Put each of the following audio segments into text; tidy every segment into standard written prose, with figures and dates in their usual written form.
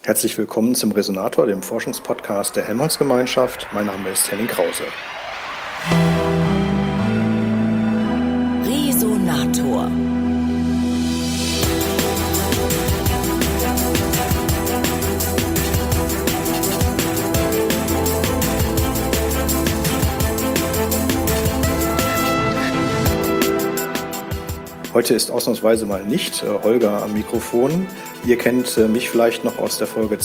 Herzlich willkommen zum Resonator, dem Forschungspodcast der Helmholtz-Gemeinschaft. Mein Name ist Henning Krause. Resonator. Heute ist ausnahmsweise mal nicht Holger am Mikrofon. Ihr kennt mich vielleicht noch aus der Folge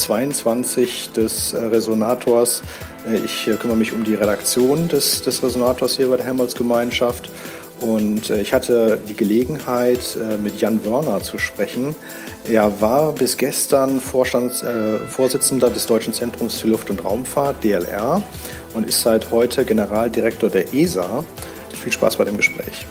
22 des Resonators. Ich kümmere mich um die Redaktion des Resonators hier bei der Helmholtz-Gemeinschaft. Und ich hatte die Gelegenheit, mit Jan Wörner zu sprechen. Er war bis gestern Vorsitzender des Deutschen Zentrums für Luft- und Raumfahrt, DLR, und ist seit heute Generaldirektor der ESA. Viel Spaß bei dem Gespräch.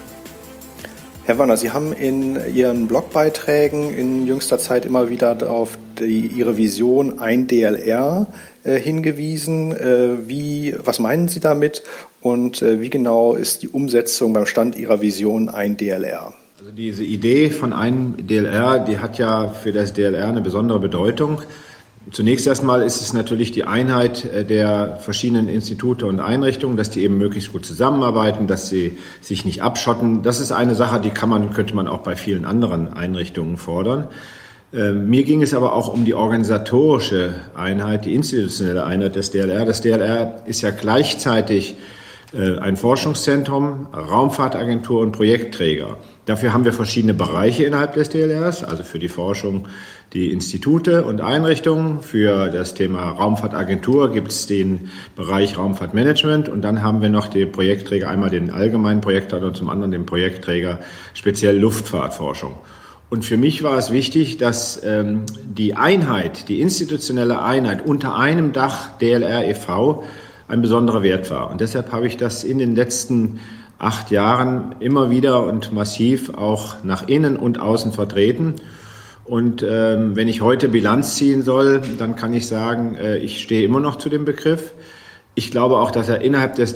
Herr Wörner, Sie haben in Ihren Blogbeiträgen in jüngster Zeit immer wieder auf Ihre Vision ein DLR hingewiesen. Was meinen Sie damit und wie genau ist die Umsetzung beim Stand Ihrer Vision ein DLR? Also diese Idee von einem DLR, die hat ja für das DLR eine besondere Bedeutung. Zunächst erstmal ist es natürlich die Einheit der verschiedenen Institute und Einrichtungen, dass die eben möglichst gut zusammenarbeiten, dass sie sich nicht abschotten. Das ist eine Sache, die könnte man auch bei vielen anderen Einrichtungen fordern. Mir ging es aber auch um die organisatorische Einheit, die institutionelle Einheit des DLR. Das DLR ist ja gleichzeitig ein Forschungszentrum, Raumfahrtagentur und Projektträger. Dafür haben wir verschiedene Bereiche innerhalb des DLRs, also für die Forschung die Institute und Einrichtungen. Für das Thema Raumfahrtagentur gibt es den Bereich Raumfahrtmanagement und dann haben wir noch die Projektträger, einmal den allgemeinen Projektträger und zum anderen den Projektträger speziell Luftfahrtforschung. Und für mich war es wichtig, dass die Einheit, die institutionelle Einheit unter einem Dach DLR e.V. ein besonderer Wert war. Und deshalb habe ich das in den letzten 8 Jahren immer wieder und massiv auch nach innen und außen vertreten. Und wenn ich heute Bilanz ziehen soll, dann kann ich sagen, ich stehe immer noch zu dem Begriff. Ich glaube auch, dass er innerhalb des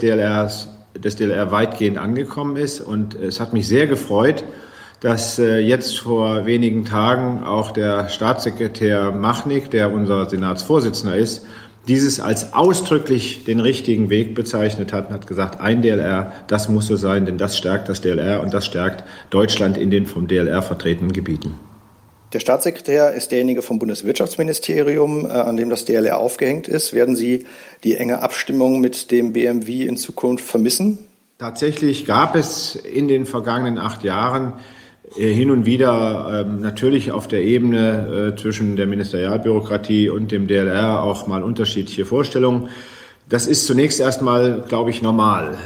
DLR weitgehend angekommen ist. Und es hat mich sehr gefreut, dass jetzt vor wenigen Tagen auch der Staatssekretär Machnig, der unser Senatsvorsitzender ist, dieses als ausdrücklich den richtigen Weg bezeichnet hat und hat gesagt, ein DLR, das muss so sein, denn das stärkt das DLR und das stärkt Deutschland in den vom DLR vertretenen Gebieten. Der Staatssekretär ist derjenige vom Bundeswirtschaftsministerium, an dem das DLR aufgehängt ist. Werden Sie die enge Abstimmung mit dem BMW in Zukunft vermissen? Tatsächlich gab es in den vergangenen 8 Jahren hin und wieder natürlich auf der Ebene zwischen der Ministerialbürokratie und dem DLR auch mal unterschiedliche Vorstellungen. Das ist zunächst erstmal, glaube ich, normal.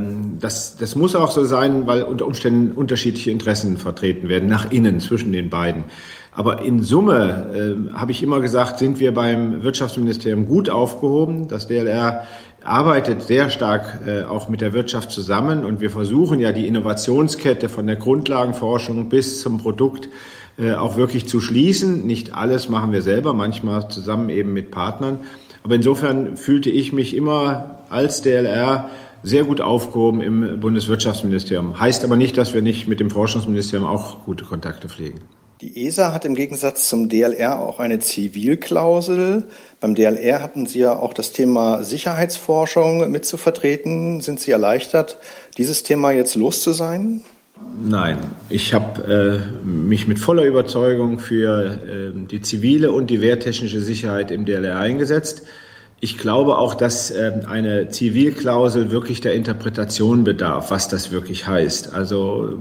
Das muss auch so sein, weil unter Umständen unterschiedliche Interessen vertreten werden, nach innen zwischen den beiden. Aber in Summe, habe ich immer gesagt, sind wir beim Wirtschaftsministerium gut aufgehoben. Das DLR arbeitet sehr stark auch mit der Wirtschaft zusammen und wir versuchen ja die Innovationskette von der Grundlagenforschung bis zum Produkt auch wirklich zu schließen. Nicht alles machen wir selber, manchmal zusammen eben mit Partnern. Aber insofern fühlte ich mich immer als DLR sehr gut aufgehoben im Bundeswirtschaftsministerium. Heißt aber nicht, dass wir nicht mit dem Forschungsministerium auch gute Kontakte pflegen. Die ESA hat im Gegensatz zum DLR auch eine Zivilklausel. Beim DLR hatten Sie ja auch das Thema Sicherheitsforschung mit zu vertreten. Sind Sie erleichtert, dieses Thema jetzt los zu sein? Nein, ich habe mich mit voller Überzeugung für die zivile und die wehrtechnische Sicherheit im DLR eingesetzt. Ich glaube auch, dass eine Zivilklausel wirklich der Interpretation bedarf, was das wirklich heißt. Also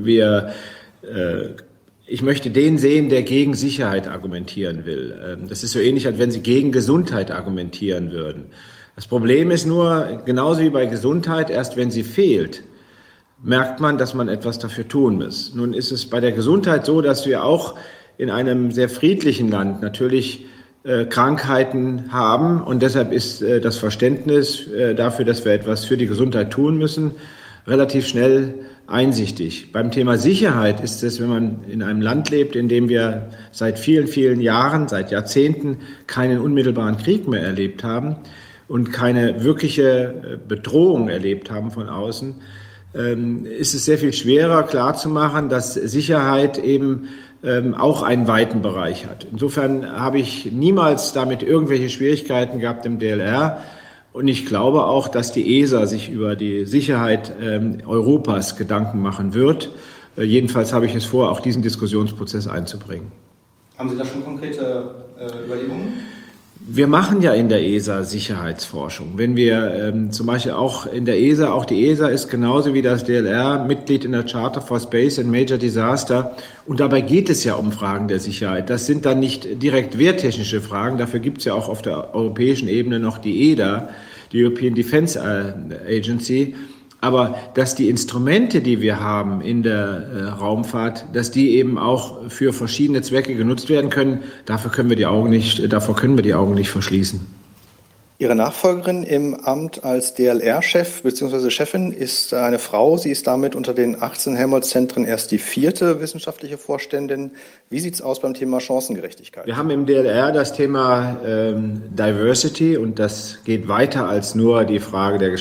ich möchte den sehen, der gegen Sicherheit argumentieren will. Das ist so ähnlich, als wenn Sie gegen Gesundheit argumentieren würden. Das Problem ist nur, genauso wie bei Gesundheit, erst wenn sie fehlt, merkt man, dass man etwas dafür tun muss. Nun ist es bei der Gesundheit so, dass wir auch in einem sehr friedlichen Land natürlich Krankheiten haben und deshalb ist das Verständnis dafür, dass wir etwas für die Gesundheit tun müssen, relativ schnell einsichtig. Beim Thema Sicherheit ist es, wenn man in einem Land lebt, in dem wir seit vielen, vielen Jahren, seit Jahrzehnten keinen unmittelbaren Krieg mehr erlebt haben und keine wirkliche Bedrohung erlebt haben von außen, ist es sehr viel schwerer klarzumachen, dass Sicherheit eben auch einen weiten Bereich hat. Insofern habe ich niemals damit irgendwelche Schwierigkeiten gehabt im DLR. Und ich glaube auch, dass die ESA sich über die Sicherheit Europas Gedanken machen wird. Jedenfalls habe ich es vor, auch diesen Diskussionsprozess einzubringen. Haben Sie da schon konkrete Überlegungen? Wir machen ja in der ESA Sicherheitsforschung. Wenn wir zum Beispiel auch in der ESA, auch die ESA ist genauso wie das DLR Mitglied in der Charter for Space and Major Disaster. Und dabei geht es ja um Fragen der Sicherheit. Das sind dann nicht direkt wehrtechnische Fragen. Dafür gibt es ja auch auf der europäischen Ebene noch die EDA, die European Defence Agency. Aber dass die Instrumente, die wir haben in der Raumfahrt, dass die eben auch für verschiedene Zwecke genutzt werden können, davor können wir die Augen nicht verschließen. Ihre Nachfolgerin im Amt als DLR-Chef bzw. Chefin ist eine Frau. Sie ist damit unter den 18 Helmholtz-Zentren erst die 4. wissenschaftliche Vorständin. Wie sieht es aus beim Thema Chancengerechtigkeit? Wir haben im DLR das Thema Diversity und das geht weiter als nur die Frage der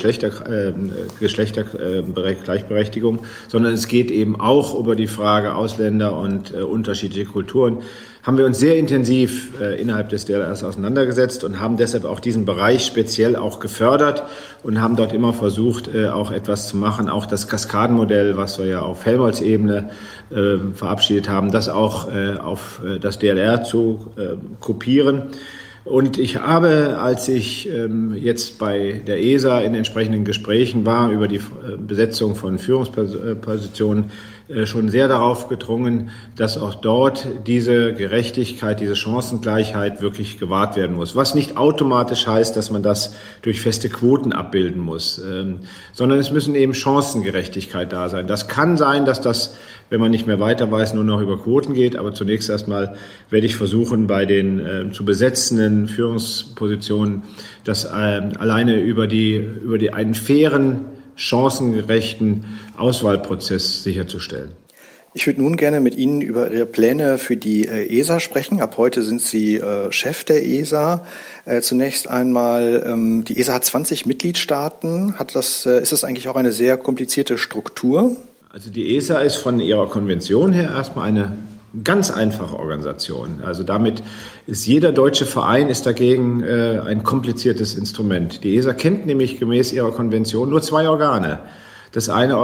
Geschlechtergleichberechtigung, sondern es geht eben auch über die Frage Ausländer und unterschiedliche Kulturen. Haben wir uns sehr intensiv innerhalb des DLRs auseinandergesetzt und haben deshalb auch diesen Bereich speziell auch gefördert und haben dort immer versucht, auch etwas zu machen, auch das Kaskadenmodell, was wir ja auf Helmholtz-Ebene verabschiedet haben, das auch auf das DLR zu kopieren. Und ich habe, als ich jetzt bei der ESA in entsprechenden Gesprächen war über die Besetzung von Führungspositionen, schon sehr darauf gedrungen, dass auch dort diese Gerechtigkeit, diese Chancengleichheit wirklich gewahrt werden muss. Was nicht automatisch heißt, dass man das durch feste Quoten abbilden muss, sondern es müssen eben Chancengerechtigkeit da sein. Das kann sein, dass das, wenn man nicht mehr weiter weiß, nur noch über Quoten geht. Aber zunächst erstmal werde ich versuchen, bei den zu besetzenden Führungspositionen das alleine über einen fairen, chancengerechten Auswahlprozess sicherzustellen. Ich würde nun gerne mit Ihnen über Ihre Pläne für die ESA sprechen. Ab heute sind Sie Chef der ESA. Zunächst einmal, die ESA hat 20 Mitgliedstaaten. Ist das eigentlich auch eine sehr komplizierte Struktur? Also die ESA ist von ihrer Konvention her erstmal eine ganz einfache Organisation. Also damit ist jeder deutsche Verein dagegen ein kompliziertes Instrument. Die ESA kennt nämlich gemäß ihrer Konvention nur 2 Organe. Das eine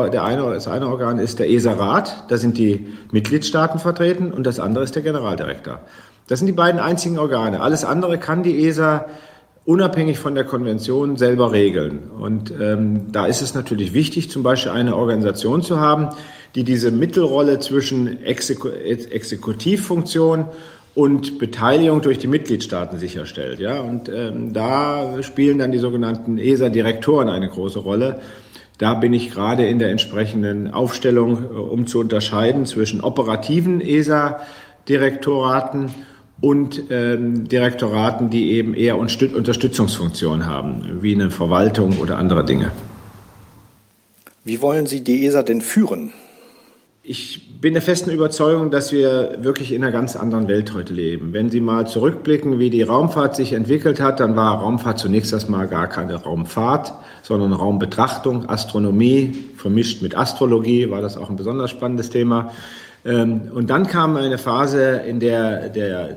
Organ ist der ESA-Rat, da sind die Mitgliedstaaten vertreten, und das andere ist der Generaldirektor. Das sind die beiden einzigen Organe. Alles andere kann die ESA unabhängig von der Konvention selber regeln. Und da ist es natürlich wichtig, zum Beispiel eine Organisation zu haben, die diese Mittelrolle zwischen Exekutivfunktion und Beteiligung durch die Mitgliedstaaten sicherstellt. Ja? Und da spielen dann die sogenannten ESA-Direktoren eine große Rolle. Da bin ich gerade in der entsprechenden Aufstellung, um zu unterscheiden zwischen operativen ESA-Direktoraten und Direktoraten, die eben eher Unterstützungsfunktion haben, wie eine Verwaltung oder andere Dinge. Wie wollen Sie die ESA denn führen? Ich bin der festen Überzeugung, dass wir wirklich in einer ganz anderen Welt heute leben. Wenn Sie mal zurückblicken, wie die Raumfahrt sich entwickelt hat, dann war Raumfahrt zunächst erstmal gar keine Raumfahrt, sondern Raumbetrachtung, Astronomie, vermischt mit Astrologie, war das auch ein besonders spannendes Thema. Und dann kam eine Phase, in der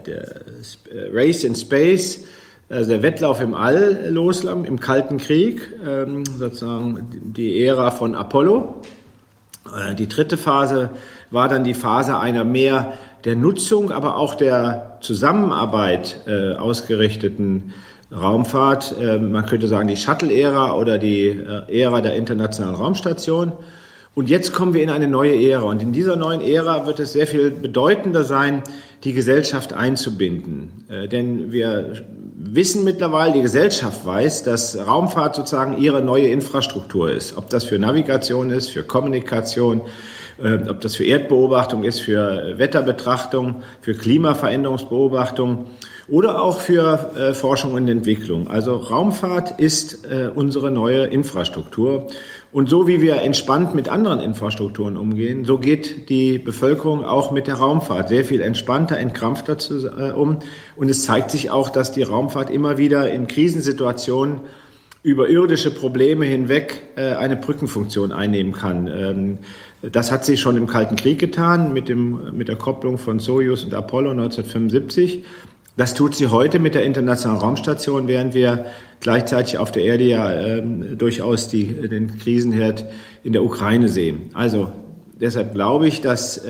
Race in Space, also der Wettlauf im All loslang, im Kalten Krieg, sozusagen die Ära von Apollo. Die dritte Phase war dann die Phase einer mehr der Nutzung, aber auch der Zusammenarbeit ausgerichteten Raumfahrt. Man könnte sagen, die Shuttle-Ära oder die Ära der Internationalen Raumstation. Und jetzt kommen wir in eine neue Ära. Und in dieser neuen Ära wird es sehr viel bedeutender sein, die Gesellschaft einzubinden. Denn wir wissen mittlerweile, die Gesellschaft weiß, dass Raumfahrt sozusagen ihre neue Infrastruktur ist. Ob das für Navigation ist, für Kommunikation, ob das für Erdbeobachtung ist, für Wetterbetrachtung, für Klimaveränderungsbeobachtung oder auch für Forschung und Entwicklung. Also Raumfahrt ist unsere neue Infrastruktur. Und so wie wir entspannt mit anderen Infrastrukturen umgehen, so geht die Bevölkerung auch mit der Raumfahrt sehr viel entspannter, entkrampfter um. Und es zeigt sich auch, dass die Raumfahrt immer wieder in Krisensituationen über irdische Probleme hinweg eine Brückenfunktion einnehmen kann. Das hat sie schon im Kalten Krieg getan mit der Kopplung von Soyuz und Apollo 1975. Das tut sie heute mit der Internationalen Raumstation, während wir gleichzeitig auf der Erde ja durchaus den Krisenherd in der Ukraine sehen. Also deshalb glaube ich, dass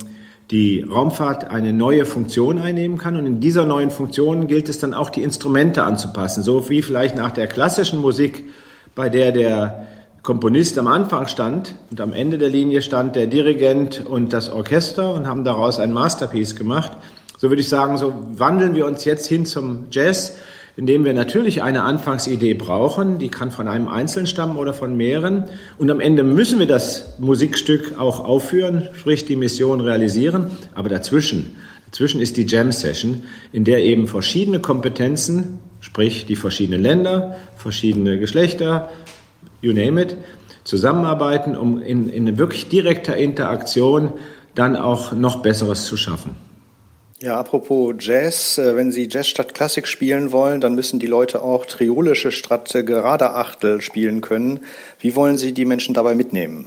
die Raumfahrt eine neue Funktion einnehmen kann. Und in dieser neuen Funktion gilt es dann auch, die Instrumente anzupassen. So wie vielleicht nach der klassischen Musik, bei der Komponist am Anfang stand und am Ende der Linie stand der Dirigent und das Orchester und haben daraus ein Masterpiece gemacht. So würde ich sagen, so wandeln wir uns jetzt hin zum Jazz, indem wir natürlich eine Anfangsidee brauchen, die kann von einem Einzelnen stammen oder von mehreren. Und am Ende müssen wir das Musikstück auch aufführen, sprich die Mission realisieren. Aber dazwischen ist die Jam-Session, in der eben verschiedene Kompetenzen, sprich die verschiedenen Länder, verschiedene Geschlechter, you name it, zusammenarbeiten, um in wirklich direkter Interaktion dann auch noch Besseres zu schaffen. Ja, apropos Jazz, wenn Sie Jazz statt Klassik spielen wollen, dann müssen die Leute auch triolische statt gerade Achtel spielen können. Wie wollen Sie die Menschen dabei mitnehmen?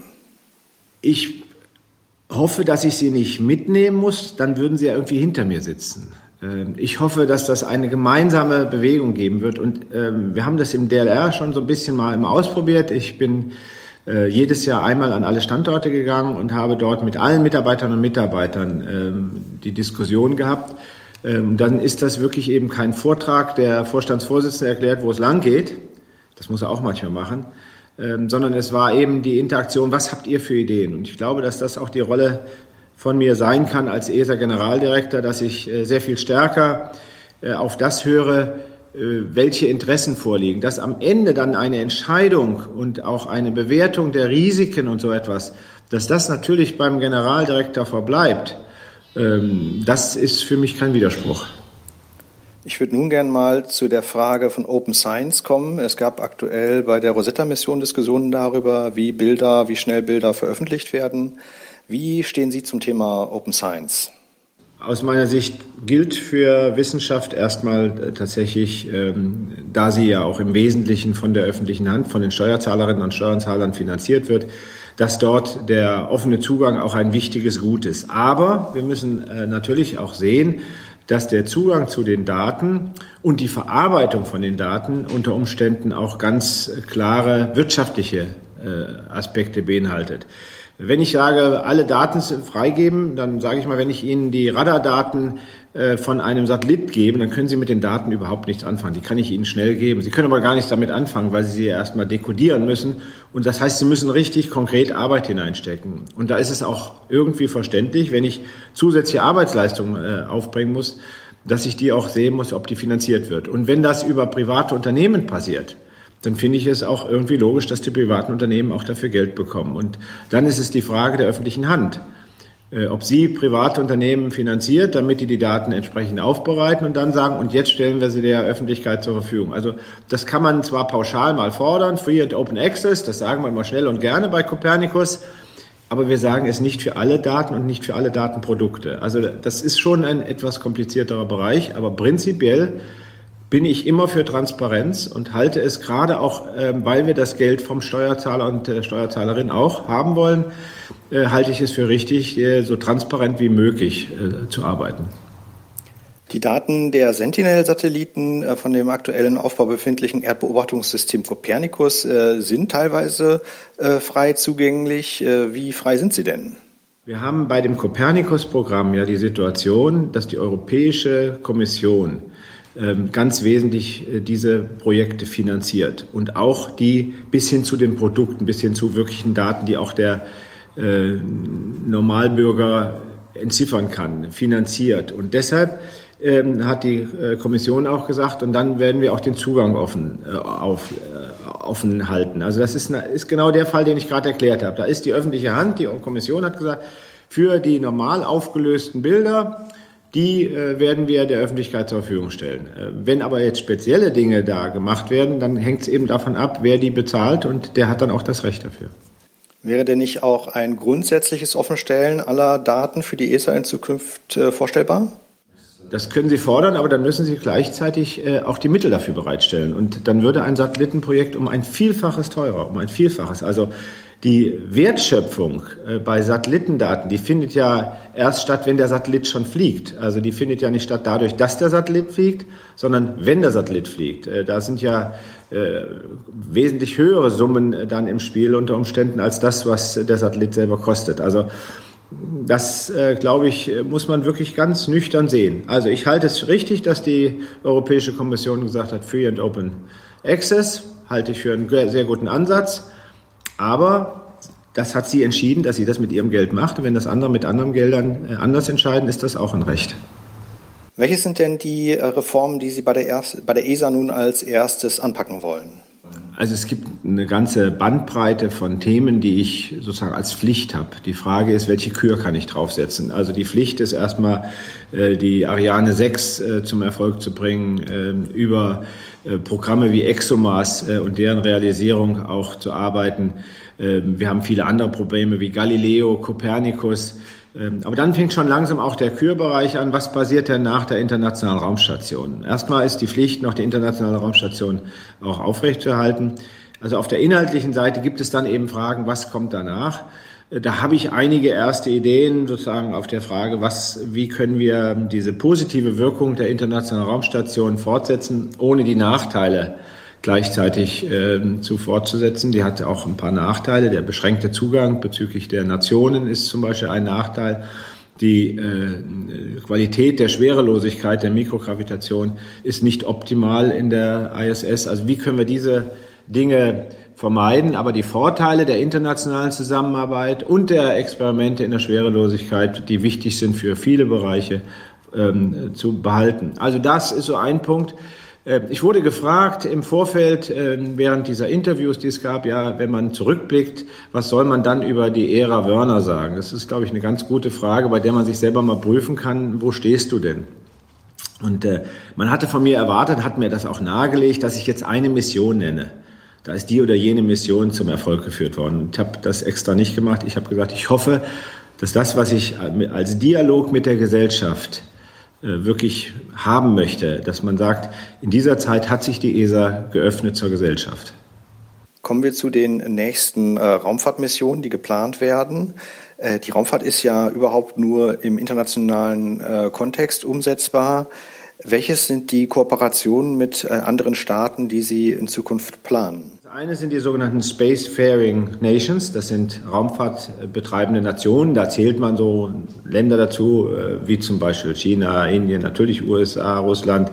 Ich hoffe, dass ich sie nicht mitnehmen muss, dann würden sie ja irgendwie hinter mir sitzen. Ich hoffe, dass das eine gemeinsame Bewegung geben wird. Und wir haben das im DLR schon so ein bisschen mal ausprobiert. Ich bin jedes Jahr einmal an alle Standorte gegangen und habe dort mit allen Mitarbeiterinnen und Mitarbeitern die Diskussion gehabt. Dann ist das wirklich eben kein Vortrag, der Vorstandsvorsitzende erklärt, wo es lang geht. Das muss er auch manchmal machen. Sondern es war eben die Interaktion, was habt ihr für Ideen? Und ich glaube, dass das auch die Rolle von mir sein kann als ESA-Generaldirektor, dass ich sehr viel stärker auf das höre, welche Interessen vorliegen, dass am Ende dann eine Entscheidung und auch eine Bewertung der Risiken und so etwas, dass das natürlich beim Generaldirektor verbleibt, das ist für mich kein Widerspruch. Ich würde nun gerne mal zu der Frage von Open Science kommen. Es gab aktuell bei der Rosetta-Mission Diskussionen darüber, wie schnell Bilder veröffentlicht werden. Wie stehen Sie zum Thema Open Science? Aus meiner Sicht gilt für Wissenschaft erstmal tatsächlich, da sie ja auch im Wesentlichen von der öffentlichen Hand, von den Steuerzahlerinnen und Steuerzahlern finanziert wird, dass dort der offene Zugang auch ein wichtiges Gut ist. Aber wir müssen natürlich auch sehen, dass der Zugang zu den Daten und die Verarbeitung von den Daten unter Umständen auch ganz klare wirtschaftliche Aspekte beinhaltet. Wenn ich sage, alle Daten freigeben, dann sage ich mal, wenn ich Ihnen die Radardaten von einem Satellit gebe, dann können Sie mit den Daten überhaupt nichts anfangen. Die kann ich Ihnen schnell geben. Sie können aber gar nichts damit anfangen, weil Sie sie erstmal dekodieren müssen. Und das heißt, Sie müssen richtig konkret Arbeit hineinstecken. Und da ist es auch irgendwie verständlich, wenn ich zusätzliche Arbeitsleistungen aufbringen muss, dass ich die auch sehen muss, ob die finanziert wird. Und wenn das über private Unternehmen passiert, dann finde ich es auch irgendwie logisch, dass die privaten Unternehmen auch dafür Geld bekommen. Und dann ist es die Frage der öffentlichen Hand, ob sie private Unternehmen finanziert, damit die Daten entsprechend aufbereiten und dann sagen, und jetzt stellen wir sie der Öffentlichkeit zur Verfügung. Also das kann man zwar pauschal mal fordern, Free and Open Access, das sagen wir immer schnell und gerne bei Copernicus, aber wir sagen es nicht für alle Daten und nicht für alle Datenprodukte. Also das ist schon ein etwas komplizierterer Bereich, aber prinzipiell bin ich immer für Transparenz und halte es gerade auch, weil wir das Geld vom Steuerzahler und der Steuerzahlerin auch haben wollen, halte ich es für richtig, so transparent wie möglich zu arbeiten. Die Daten der Sentinel-Satelliten von dem aktuellen Aufbau befindlichen Erdbeobachtungssystem Copernicus sind teilweise frei zugänglich. Wie frei sind sie denn? Wir haben bei dem Copernicus-Programm ja die Situation, dass die Europäische Kommission ganz wesentlich diese Projekte finanziert und auch die bis hin zu den Produkten, bis hin zu wirklichen Daten, die auch der Normalbürger entziffern kann, finanziert. Und deshalb hat die Kommission auch gesagt, und dann werden wir auch den Zugang offen halten. Also das ist genau der Fall, den ich gerade erklärt habe. Da ist die öffentliche Hand, die Kommission hat gesagt, für die normal aufgelösten Bilder, die werden wir der Öffentlichkeit zur Verfügung stellen. Wenn aber jetzt spezielle Dinge da gemacht werden, dann hängt es eben davon ab, wer die bezahlt und der hat dann auch das Recht dafür. Wäre denn nicht auch ein grundsätzliches Offenstellen aller Daten für die ESA in Zukunft vorstellbar? das können Sie fordern, aber dann müssen Sie gleichzeitig auch die Mittel dafür bereitstellen. Und dann würde ein Satellitenprojekt um ein Vielfaches teurer, um ein Vielfaches. Also die Wertschöpfung bei Satellitendaten, die findet ja erst statt, wenn der Satellit schon fliegt. Also die findet ja nicht statt dadurch, dass der Satellit fliegt, sondern wenn der Satellit fliegt. Da sind ja wesentlich höhere Summen dann im Spiel unter Umständen als das, was der Satellit selber kostet. Also das, glaube ich, muss man wirklich ganz nüchtern sehen. Also ich halte es richtig, dass die Europäische Kommission gesagt hat, Free and Open Access, halte ich für einen sehr guten Ansatz. Aber das hat sie entschieden, dass sie das mit ihrem Geld macht. Und wenn das andere mit anderen Geldern anders entscheiden, ist das auch ein Recht. Welche sind denn die Reformen, die Sie bei der ESA nun als erstes anpacken wollen? Also es gibt eine ganze Bandbreite von Themen, die ich sozusagen als Pflicht habe. Die Frage ist, welche Kür kann ich draufsetzen? Also die Pflicht ist erstmal, die Ariane 6 zum Erfolg zu bringen, über Programme wie ExoMars und deren Realisierung auch zu arbeiten. Wir haben viele andere Probleme wie Galileo, Copernicus. Aber dann fängt schon langsam auch der Kürbereich an. Was passiert denn nach der Internationalen Raumstation? Erstmal ist die Pflicht, noch die Internationale Raumstation auch aufrechtzuerhalten. Also auf der inhaltlichen Seite gibt es dann eben Fragen, was kommt danach? Da habe ich einige erste Ideen sozusagen auf der Frage, wie können wir diese positive Wirkung der Internationalen Raumstation fortsetzen, ohne die Nachteile gleichzeitig fortzusetzen. Die hat auch ein paar Nachteile. Der beschränkte Zugang bezüglich der Nationen ist zum Beispiel ein Nachteil. Die Qualität der Schwerelosigkeit, der Mikrogravitation ist nicht optimal in der ISS. Also wie können wir diese Dinge vermeiden? Aber die Vorteile der internationalen Zusammenarbeit und der Experimente in der Schwerelosigkeit, die wichtig sind für viele Bereiche, zu behalten. Also das ist so ein Punkt. Ich wurde gefragt im Vorfeld, während dieser Interviews, die es gab, ja, wenn man zurückblickt, was soll man dann über die Ära Wörner sagen? Das ist, glaube ich, eine ganz gute Frage, bei der man sich selber mal prüfen kann, wo stehst du denn? Und man hatte von mir erwartet, hat mir das auch nahegelegt, dass ich jetzt eine Mission nenne. Da ist die oder jene Mission zum Erfolg geführt worden. Ich habe das extra nicht gemacht. Ich habe gesagt, ich hoffe, dass das, was ich als Dialog mit der Gesellschaft wirklich haben möchte, dass man sagt, in dieser Zeit hat sich die ESA geöffnet zur Gesellschaft. Kommen wir zu den nächsten Raumfahrtmissionen, die geplant werden. Die Raumfahrt ist ja überhaupt nur im internationalen Kontext umsetzbar. Welches sind die Kooperationen mit anderen Staaten, die Sie in Zukunft planen? Das eine sind die sogenannten Spacefaring Nations, das sind raumfahrtbetreibende Nationen. Da zählt man so Länder dazu, wie zum Beispiel China, Indien, natürlich USA, Russland,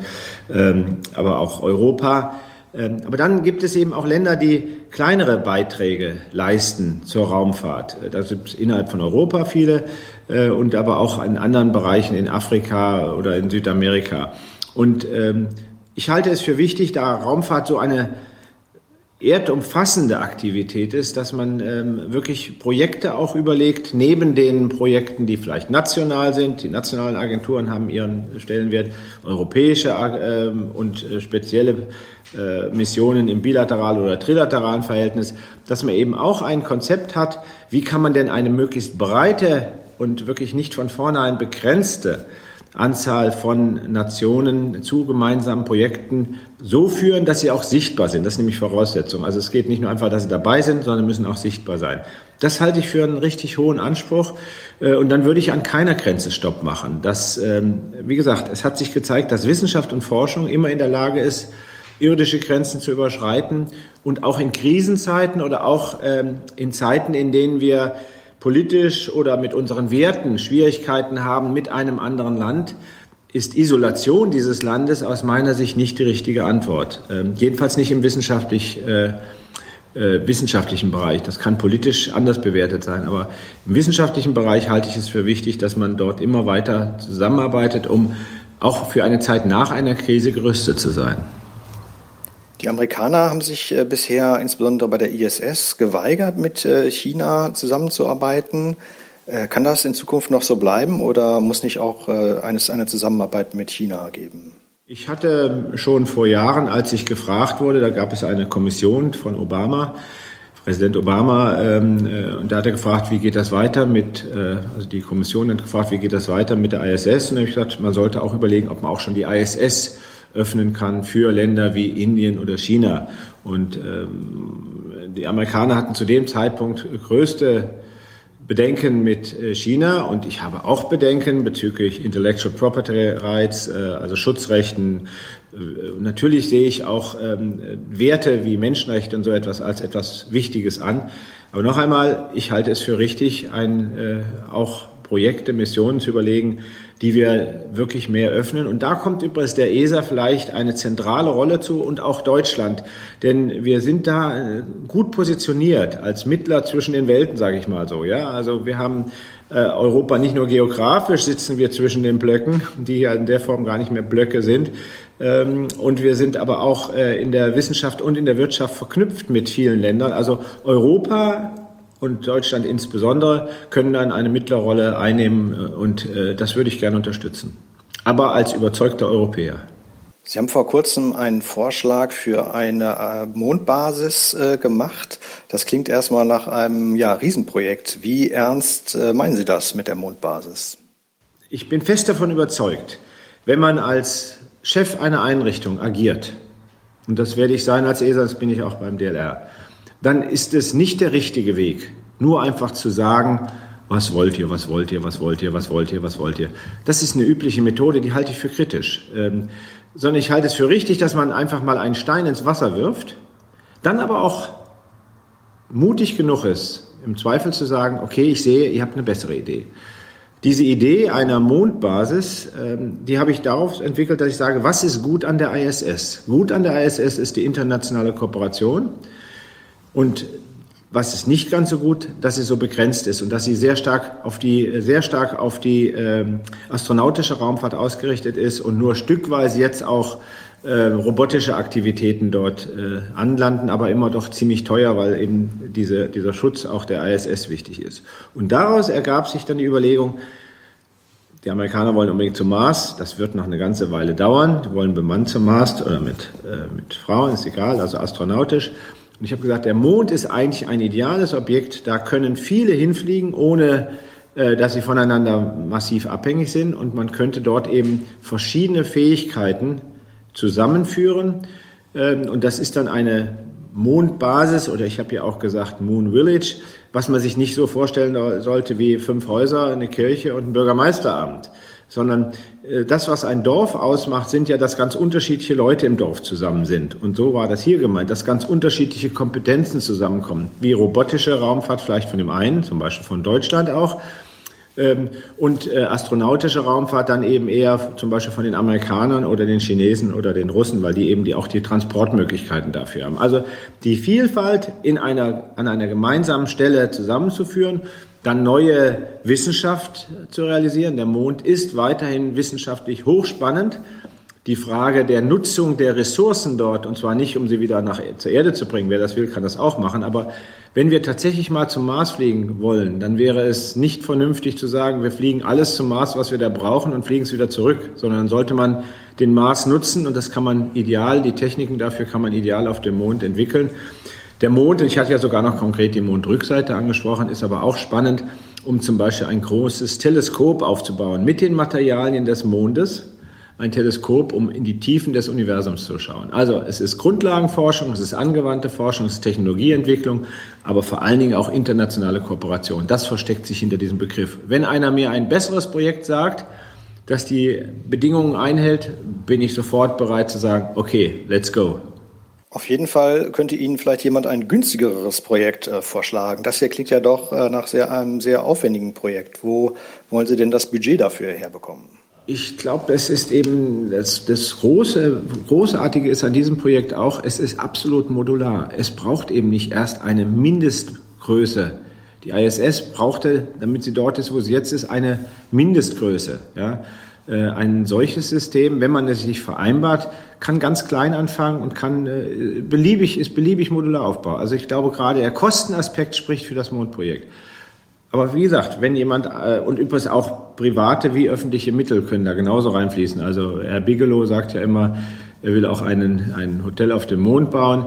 aber auch Europa. Aber dann gibt es eben auch Länder, die kleinere Beiträge leisten zur Raumfahrt. Da gibt es innerhalb von Europa viele und aber auch in anderen Bereichen in Afrika oder in Südamerika. Und ich halte es für wichtig, da Raumfahrt so eine erdumfassende Aktivität ist, dass man wirklich Projekte auch überlegt, neben den Projekten, die vielleicht national sind. Die nationalen Agenturen haben ihren Stellenwert, europäische und spezielle Missionen im bilateralen oder trilateralen Verhältnis, dass man eben auch ein Konzept hat, wie kann man denn eine möglichst breite und wirklich nicht von vornherein begrenzte Anzahl von Nationen zu gemeinsamen Projekten so führen, dass sie auch sichtbar sind. Das ist nämlich Voraussetzung. Also es geht nicht nur einfach, dass sie dabei sind, sondern müssen auch sichtbar sein. Das halte ich für einen richtig hohen Anspruch. Und dann würde ich an keiner Grenze Stopp machen. Wie gesagt, es hat sich gezeigt, dass Wissenschaft und Forschung immer in der Lage ist, irdische Grenzen zu überschreiten. Und auch in Krisenzeiten oder auch in Zeiten, in denen wir politisch oder mit unseren Werten Schwierigkeiten haben mit einem anderen Land, ist Isolation dieses Landes aus meiner Sicht nicht die richtige Antwort. Jedenfalls nicht im wissenschaftlichen Bereich. Das kann politisch anders bewertet sein, aber im wissenschaftlichen Bereich halte ich es für wichtig, dass man dort immer weiter zusammenarbeitet, um auch für eine Zeit nach einer Krise gerüstet zu sein. Die Amerikaner haben sich bisher insbesondere bei der ISS geweigert, mit China zusammenzuarbeiten. Kann das in Zukunft noch so bleiben oder muss nicht auch eine Zusammenarbeit mit China geben? Ich hatte schon vor Jahren, als ich gefragt wurde, da gab es eine Kommission von Obama, Präsident Obama, und da hat er gefragt, wie geht das weiter also die Kommission hat gefragt, wie geht das weiter mit der ISS? Und da habe ich gesagt, man sollte auch überlegen, ob man auch schon die ISS öffnen kann für Länder wie Indien oder China. Und die Amerikaner hatten zu dem Zeitpunkt größte Bedenken mit China, und ich habe auch Bedenken bezüglich Intellectual Property Rights, also Schutzrechten. Natürlich sehe ich auch Werte wie Menschenrechte und so etwas als etwas Wichtiges an. Aber noch einmal, ich halte es für richtig, auch Projekte, Missionen zu überlegen, die wir wirklich mehr öffnen. Und da kommt übrigens der ESA vielleicht eine zentrale Rolle zu, und auch Deutschland. Denn wir sind da gut positioniert als Mittler zwischen den Welten, sage ich mal so. Ja, also wir haben Europa nicht nur geografisch, sitzen wir zwischen den Blöcken, die ja in der Form gar nicht mehr Blöcke sind. Und wir sind aber auch in der Wissenschaft und in der Wirtschaft verknüpft mit vielen Ländern. Also Europa und Deutschland insbesondere können dann eine Mittlerrolle einnehmen, und das würde ich gerne unterstützen. Aber als überzeugter Europäer. Sie haben vor kurzem einen Vorschlag für eine Mondbasis gemacht. Das klingt erstmal nach einem Riesenprojekt. Wie ernst meinen Sie das mit der Mondbasis? Ich bin fest davon überzeugt, wenn man als Chef einer Einrichtung agiert, und das werde ich sein als ESA, das bin ich auch beim DLR, dann ist es nicht der richtige Weg, nur einfach zu sagen, was wollt ihr, was wollt ihr, was wollt ihr, was wollt ihr, was wollt ihr. Das ist eine übliche Methode, die halte ich für kritisch. Sondern ich halte es für richtig, dass man einfach mal einen Stein ins Wasser wirft, dann aber auch mutig genug ist, im Zweifel zu sagen, okay, ich sehe, ihr habt eine bessere Idee. Diese Idee einer Mondbasis, die habe ich darauf entwickelt, dass ich sage, was ist gut an der ISS? Gut an der ISS ist die internationale Kooperation. Und was ist nicht ganz so gut, dass sie so begrenzt ist und dass sie sehr stark auf die astronautische Raumfahrt ausgerichtet ist und nur stückweise jetzt auch robotische Aktivitäten dort anlanden, aber immer doch ziemlich teuer, weil eben dieser Schutz auch der ISS wichtig ist. Und daraus ergab sich dann die Überlegung, die Amerikaner wollen unbedingt zum Mars, das wird noch eine ganze Weile dauern, die wollen bemannt zum Mars oder mit Frauen, ist egal, also astronautisch. Und ich habe gesagt, der Mond ist eigentlich ein ideales Objekt, da können viele hinfliegen, ohne dass sie voneinander massiv abhängig sind, und man könnte dort eben verschiedene Fähigkeiten zusammenführen, und das ist dann eine Mondbasis, oder ich habe ja auch gesagt Moon Village, was man sich nicht so vorstellen sollte wie 5 Häuser, eine Kirche und ein Bürgermeisteramt, sondern das, was ein Dorf ausmacht, sind ja, dass ganz unterschiedliche Leute im Dorf zusammen sind. Und so war das hier gemeint, dass ganz unterschiedliche Kompetenzen zusammenkommen, wie robotische Raumfahrt vielleicht von dem einen, zum Beispiel von Deutschland auch, und astronautische Raumfahrt dann eben eher zum Beispiel von den Amerikanern oder den Chinesen oder den Russen, weil die eben auch die Transportmöglichkeiten dafür haben. Also die Vielfalt an einer gemeinsamen Stelle zusammenzuführen, dann neue Wissenschaft zu realisieren. Der Mond ist weiterhin wissenschaftlich hochspannend. Die Frage der Nutzung der Ressourcen dort, und zwar nicht, um sie wieder zur Erde zu bringen, wer das will, kann das auch machen, aber wenn wir tatsächlich mal zum Mars fliegen wollen, dann wäre es nicht vernünftig zu sagen, wir fliegen alles zum Mars, was wir da brauchen, und fliegen es wieder zurück, sondern dann sollte man den Mars nutzen, und das kann man ideal, die Techniken dafür kann man ideal auf dem Mond entwickeln. Der Mond, ich hatte ja sogar noch konkret die Mondrückseite angesprochen, ist aber auch spannend, um zum Beispiel ein großes Teleskop aufzubauen mit den Materialien des Mondes. Ein Teleskop, um in die Tiefen des Universums zu schauen. Also es ist Grundlagenforschung, es ist angewandte Forschung, es ist Technologieentwicklung, aber vor allen Dingen auch internationale Kooperation. Das versteckt sich hinter diesem Begriff. Wenn einer mir ein besseres Projekt sagt, das die Bedingungen einhält, bin ich sofort bereit zu sagen, okay, let's go. Auf jeden Fall könnte Ihnen vielleicht jemand ein günstigeres Projekt vorschlagen. Das hier klingt ja doch nach einem sehr aufwendigen Projekt. Wo wollen Sie denn das Budget dafür herbekommen? Ich glaube, es ist eben das Großartige ist an diesem Projekt auch, es ist absolut modular. Es braucht eben nicht erst eine Mindestgröße. Die ISS brauchte, damit sie dort ist, wo sie jetzt ist, eine Mindestgröße. Ja? Ein solches System, wenn man es sich vereinbart, kann ganz klein anfangen und ist beliebig modular aufbauen. Also ich glaube, gerade der Kostenaspekt spricht für das Mondprojekt. Aber wie gesagt, wenn jemand, und übrigens auch private wie öffentliche Mittel können da genauso reinfließen. Also Herr Bigelow sagt ja immer, er will auch ein Hotel auf dem Mond bauen.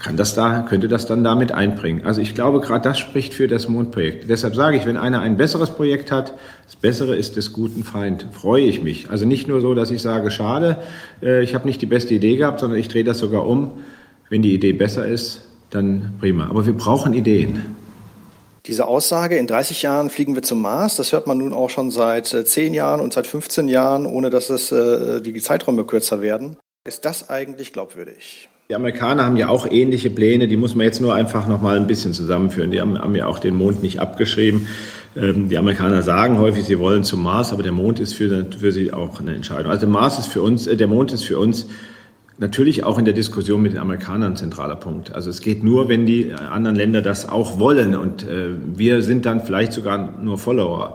könnte das dann damit einbringen. Also ich glaube, gerade das spricht für das Mondprojekt. Deshalb sage ich, wenn einer ein besseres Projekt hat, das Bessere ist des guten Feind, freue ich mich. Also nicht nur so, dass ich sage, schade, ich habe nicht die beste Idee gehabt, sondern ich drehe das sogar um. Wenn die Idee besser ist, dann prima. Aber wir brauchen Ideen. Diese Aussage, in 30 Jahren fliegen wir zum Mars, das hört man nun auch schon seit 10 Jahren und seit 15 Jahren, ohne dass die Zeiträume kürzer werden. Ist das eigentlich glaubwürdig? Die Amerikaner haben ja auch ähnliche Pläne, die muss man jetzt nur einfach noch mal ein bisschen zusammenführen. Die haben ja auch den Mond nicht abgeschrieben. Die Amerikaner sagen häufig, sie wollen zum Mars, aber der Mond ist für sie auch eine Entscheidung. Also der Mond ist für uns natürlich auch in der Diskussion mit den Amerikanern ein zentraler Punkt. Also es geht nur, wenn die anderen Länder das auch wollen und wir sind dann vielleicht sogar nur Follower.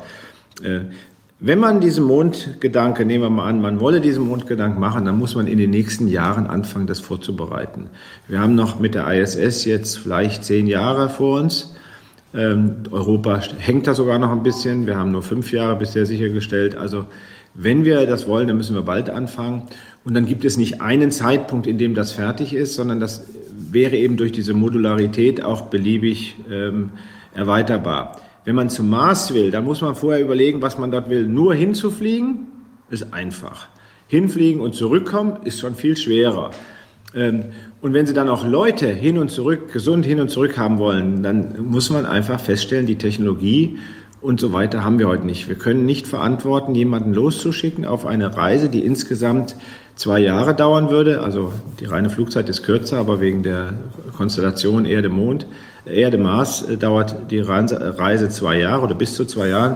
Wenn man diesen Mondgedanke, nehmen wir mal an, man wolle diesen Mondgedanken machen, dann muss man in den nächsten Jahren anfangen, das vorzubereiten. Wir haben noch mit der ISS jetzt vielleicht 10 Jahre vor uns. Europa hängt da sogar noch ein bisschen. Wir haben nur 5 Jahre bisher sichergestellt. Also wenn wir das wollen, dann müssen wir bald anfangen. Und dann gibt es nicht einen Zeitpunkt, in dem das fertig ist, sondern das wäre eben durch diese Modularität auch beliebig erweiterbar. Wenn man zum Mars will, dann muss man vorher überlegen, was man dort will. Nur hinzufliegen ist einfach. Hinfliegen und zurückkommen ist schon viel schwerer. Und wenn Sie dann auch Leute hin und zurück, gesund hin und zurück haben wollen, dann muss man einfach feststellen, die Technologie und so weiter haben wir heute nicht. Wir können nicht verantworten, jemanden loszuschicken auf eine Reise, die insgesamt 2 Jahre dauern würde. Also die reine Flugzeit ist kürzer, aber wegen der Konstellation Erde-Mars dauert die Reise 2 Jahre oder bis zu 2 Jahren.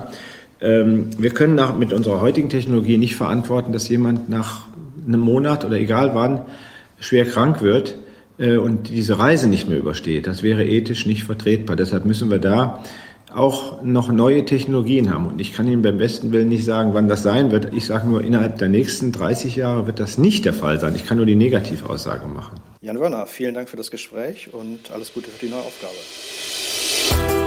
Wir können mit unserer heutigen Technologie nicht verantworten, dass jemand nach einem Monat oder egal wann schwer krank wird und diese Reise nicht mehr übersteht. Das wäre ethisch nicht vertretbar. Deshalb müssen wir da auch noch neue Technologien haben. Und ich kann Ihnen beim besten Willen nicht sagen, wann das sein wird. Ich sage nur, innerhalb der nächsten 30 Jahre wird das nicht der Fall sein. Ich kann nur die Negativaussage machen. Jan Wörner, vielen Dank für das Gespräch und alles Gute für die neue Aufgabe.